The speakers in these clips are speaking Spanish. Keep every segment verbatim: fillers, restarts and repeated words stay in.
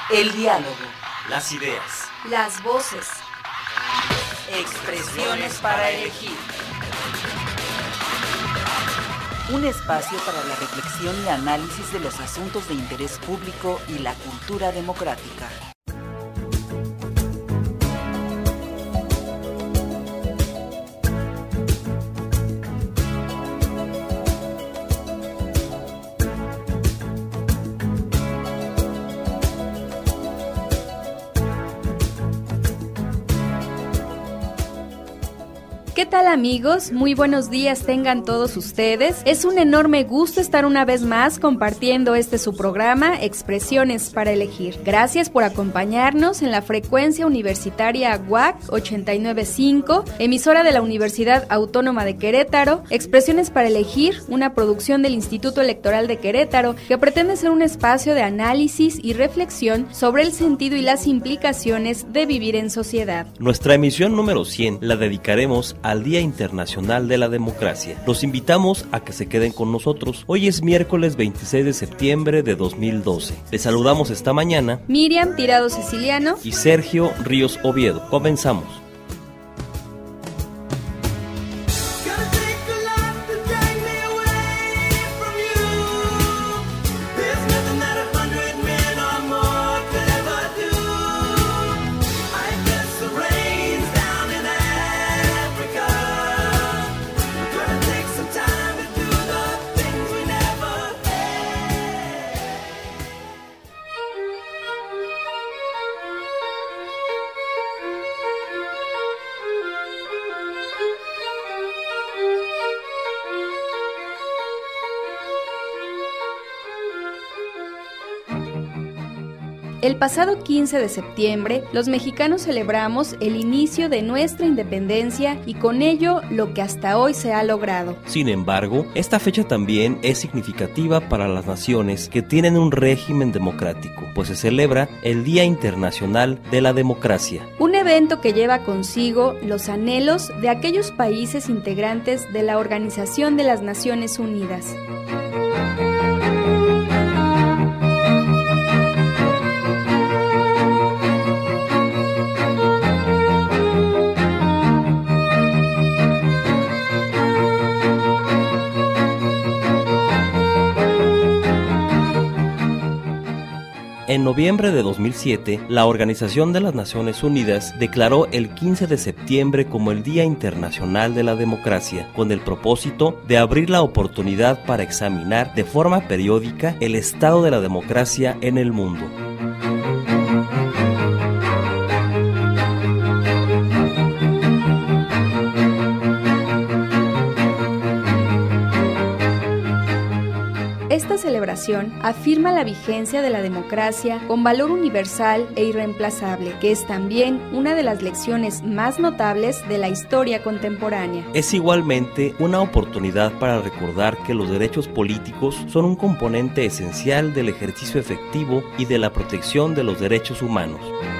El diálogo. Las ideas. Las voces. Expresiones para elegir. Un espacio para la reflexión y análisis de los asuntos de interés público y la cultura democrática. ¿Qué tal, amigos? Muy buenos días tengan todos ustedes. Es un enorme gusto estar una vez más compartiendo este su programa, Expresiones para Elegir. Gracias por acompañarnos en la frecuencia universitaria U A C ochenta y nueve punto cinco, emisora de la Universidad Autónoma de Querétaro. Expresiones para Elegir, una producción del Instituto Electoral de Querétaro que pretende ser un espacio de análisis y reflexión sobre el sentido y las implicaciones de vivir en sociedad. Nuestra emisión número cien la dedicaremos al Día Internacional de la Democracia. Los invitamos a que se queden con nosotros. Hoy es miércoles veintiséis de septiembre de dos mil doce. Les saludamos esta mañana Miriam Tirado Siciliano y Sergio Ríos Oviedo. Comenzamos. El pasado quince de septiembre, los mexicanos celebramos el inicio de nuestra independencia y con ello lo que hasta hoy se ha logrado. Sin embargo, esta fecha también es significativa para las naciones que tienen un régimen democrático, pues se celebra el Día Internacional de la Democracia. Un evento que lleva consigo los anhelos de aquellos países integrantes de la Organización de las Naciones Unidas. En noviembre de dos mil siete, la Organización de las Naciones Unidas declaró el quince de septiembre como el Día Internacional de la Democracia, con el propósito de abrir la oportunidad para examinar de forma periódica el estado de la democracia en el mundo. Esta celebración afirma la vigencia de la democracia con valor universal e irreemplazable, que es también una de las lecciones más notables de la historia contemporánea. Es igualmente una oportunidad para recordar que los derechos políticos son un componente esencial del ejercicio efectivo y de la protección de los derechos humanos.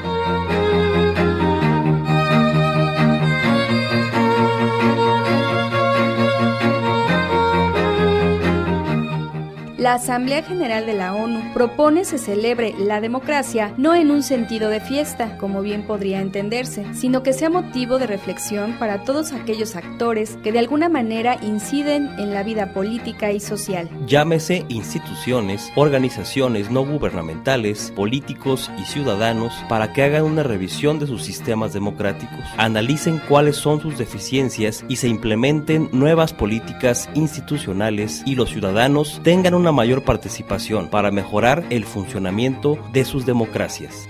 La Asamblea General de la ONU propone se celebre la democracia no en un sentido de fiesta, como bien podría entenderse, sino que sea motivo de reflexión para todos aquellos actores que de alguna manera inciden en la vida política y social. Llámese instituciones, organizaciones no gubernamentales, políticos y ciudadanos, para que hagan una revisión de sus sistemas democráticos, analicen cuáles son sus deficiencias y se implementen nuevas políticas institucionales y los ciudadanos tengan una mayor participación para mejorar el funcionamiento de sus democracias.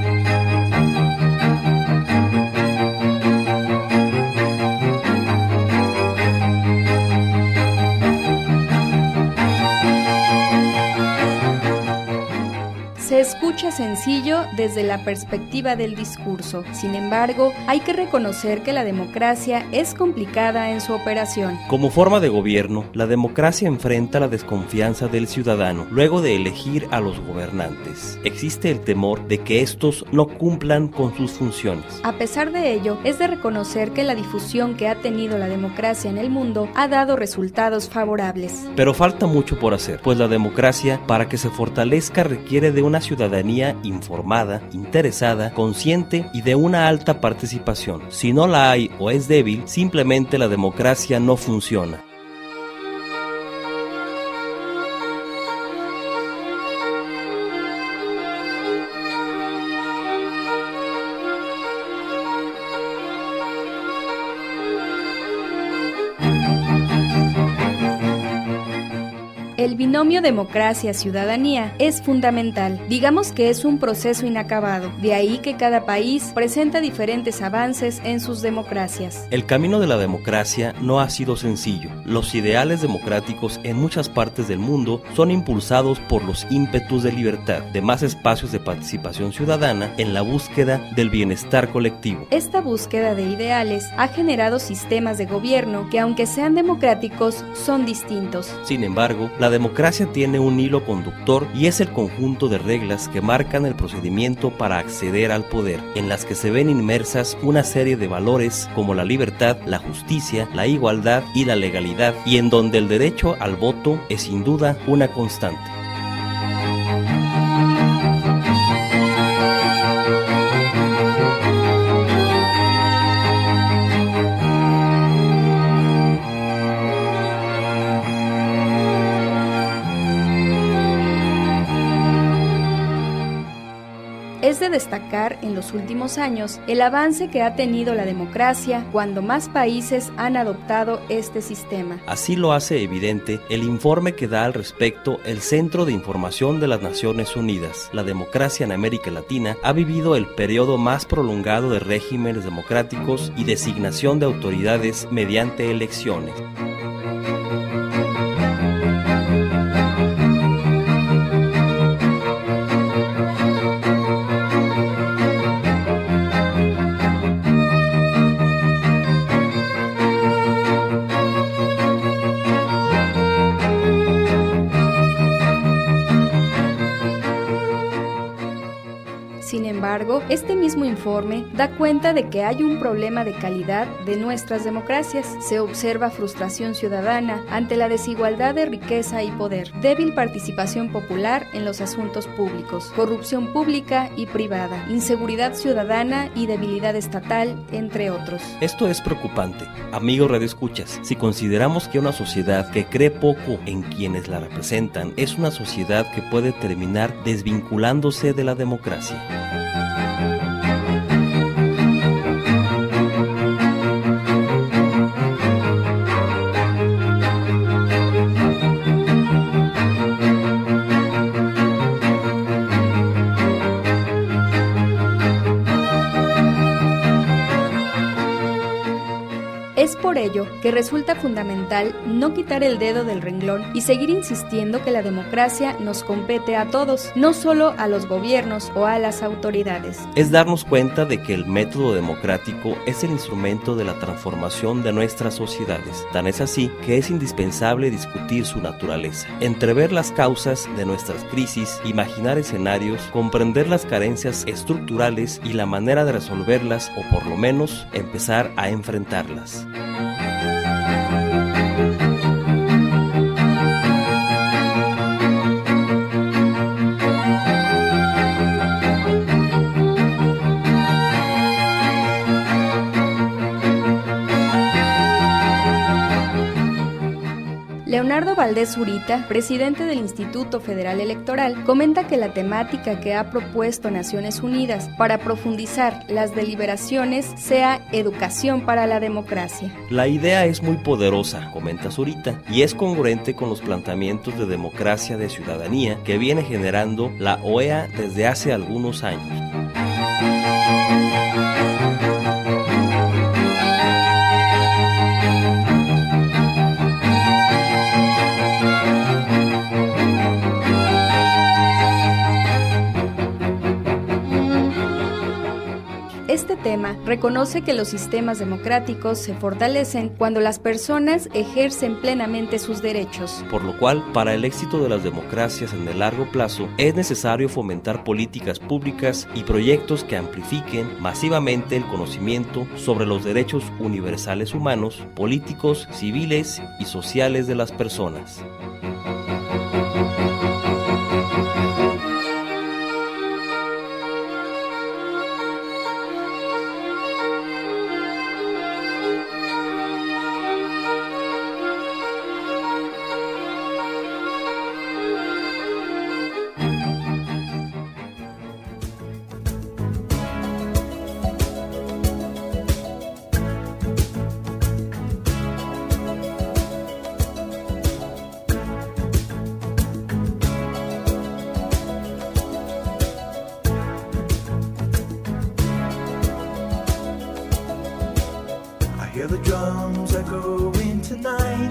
Se escucha sencillo desde la perspectiva del discurso. Sin embargo, hay que reconocer que la democracia es complicada en su operación. Como forma de gobierno, la democracia enfrenta la desconfianza del ciudadano luego de elegir a los gobernantes. Existe el temor de que estos no cumplan con sus funciones. A pesar de ello, es de reconocer que la difusión que ha tenido la democracia en el mundo ha dado resultados favorables. Pero falta mucho por hacer, pues la democracia, para que se fortalezca, requiere de una ciudadanía ciudadanía informada, interesada, consciente y de una alta participación. Si no la hay o es débil, simplemente la democracia no funciona. El binomio democracia-ciudadanía es fundamental. Digamos que es un proceso inacabado, de ahí que cada país presenta diferentes avances en sus democracias. El camino de la democracia no ha sido sencillo. Los ideales democráticos en muchas partes del mundo son impulsados por los ímpetus de libertad, de más espacios de participación ciudadana en la búsqueda del bienestar colectivo. Esta búsqueda de ideales ha generado sistemas de gobierno que, aunque sean democráticos, son distintos. Sin embargo, la democracia tiene un hilo conductor y es el conjunto de reglas que marcan el procedimiento para acceder al poder, en las que se ven inmersas una serie de valores como la libertad, la justicia, la igualdad y la legalidad, y en donde el derecho al voto es sin duda una constante. Es de destacar en los últimos años el avance que ha tenido la democracia cuando más países han adoptado este sistema. Así lo hace evidente el informe que da al respecto el Centro de Información de las Naciones Unidas. La democracia en América Latina ha vivido el periodo más prolongado de regímenes democráticos y designación de autoridades mediante elecciones. Sin embargo, este mismo informe da cuenta de que hay un problema de calidad de nuestras democracias. Se observa frustración ciudadana ante la desigualdad de riqueza y poder, débil participación popular en los asuntos públicos, corrupción pública y privada, inseguridad ciudadana y debilidad estatal, entre otros. Esto es preocupante. Amigos radioescuchas, si consideramos que una sociedad que cree poco en quienes la representan es una sociedad que puede terminar desvinculándose de la democracia. Es por ello que resulta fundamental no quitar el dedo del renglón y seguir insistiendo que la democracia nos compete a todos, no solo a los gobiernos o a las autoridades. Es darnos cuenta de que el método democrático es el instrumento de la transformación de nuestras sociedades. Tan es así que es indispensable discutir su naturaleza, entrever las causas de nuestras crisis, imaginar escenarios, comprender las carencias estructurales y la manera de resolverlas, o por lo menos empezar a enfrentarlas. Leonardo Valdés Zurita, presidente del Instituto Federal Electoral, comenta que la temática que ha propuesto Naciones Unidas para profundizar las deliberaciones sea educación para la democracia. La idea es muy poderosa, comenta Zurita, y es congruente con los planteamientos de democracia de ciudadanía que viene generando la O E A desde hace algunos años. Este tema reconoce que los sistemas democráticos se fortalecen cuando las personas ejercen plenamente sus derechos. Por lo cual, para el éxito de las democracias en el largo plazo, es necesario fomentar políticas públicas y proyectos que amplifiquen masivamente el conocimiento sobre los derechos universales humanos, políticos, civiles y sociales de las personas.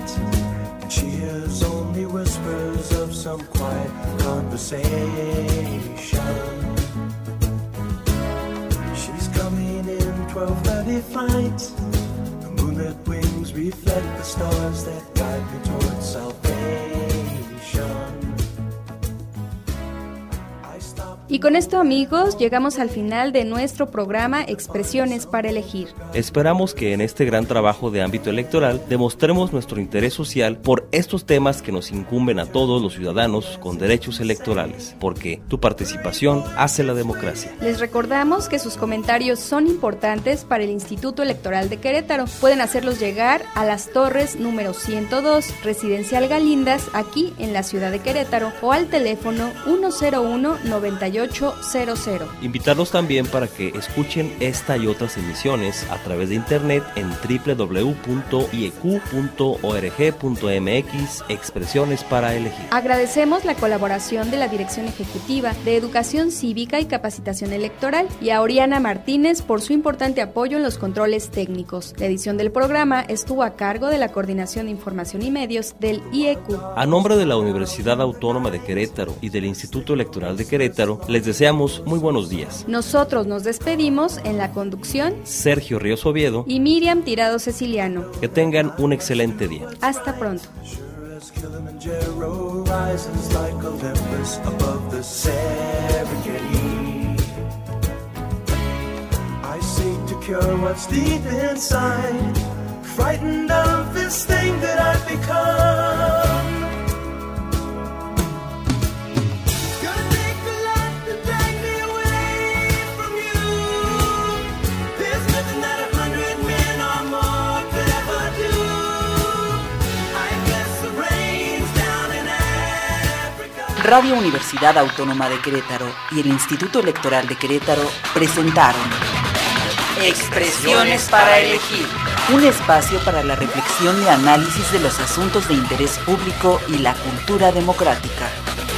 night, and she hears only whispers of some quiet conversation. She's coming in twelve thirty flight. The moonlit wings reflect the stars that guide me towards salvation. Y con esto, amigos, llegamos al final de nuestro programa Expresiones para Elegir. Esperamos que en este gran trabajo de ámbito electoral demostremos nuestro interés social por estos temas que nos incumben a todos los ciudadanos con derechos electorales, porque tu participación hace la democracia. Les recordamos que sus comentarios son importantes para el Instituto Electoral de Querétaro. Pueden hacerlos llegar a Las Torres número ciento dos, Residencial Galindas, aquí en la ciudad de Querétaro, o al teléfono uno cero uno, noventa y ocho cero cero. Invitarlos también para que escuchen esta y otras emisiones a través de internet en doble u doble u doble u punto i e cu punto org punto m x, Expresiones para Elegir. Agradecemos la colaboración de la Dirección Ejecutiva de Educación Cívica y Capacitación Electoral y a Oriana Martínez por su importante apoyo en los controles técnicos. La edición del programa estuvo a cargo de la Coordinación de Información y Medios del I E Cu. A nombre de la Universidad Autónoma de Querétaro y del Instituto Electoral de Querétaro, les deseamos muy buenos días. Nosotros nos despedimos en la conducción Sergio Ríos Oviedo y Miriam Tirado Ceciliano. Que tengan un excelente día. Hasta pronto. Radio Universidad Autónoma de Querétaro y el Instituto Electoral de Querétaro presentaron Expresiones para Elegir, un espacio para la reflexión y análisis de los asuntos de interés público y la cultura democrática.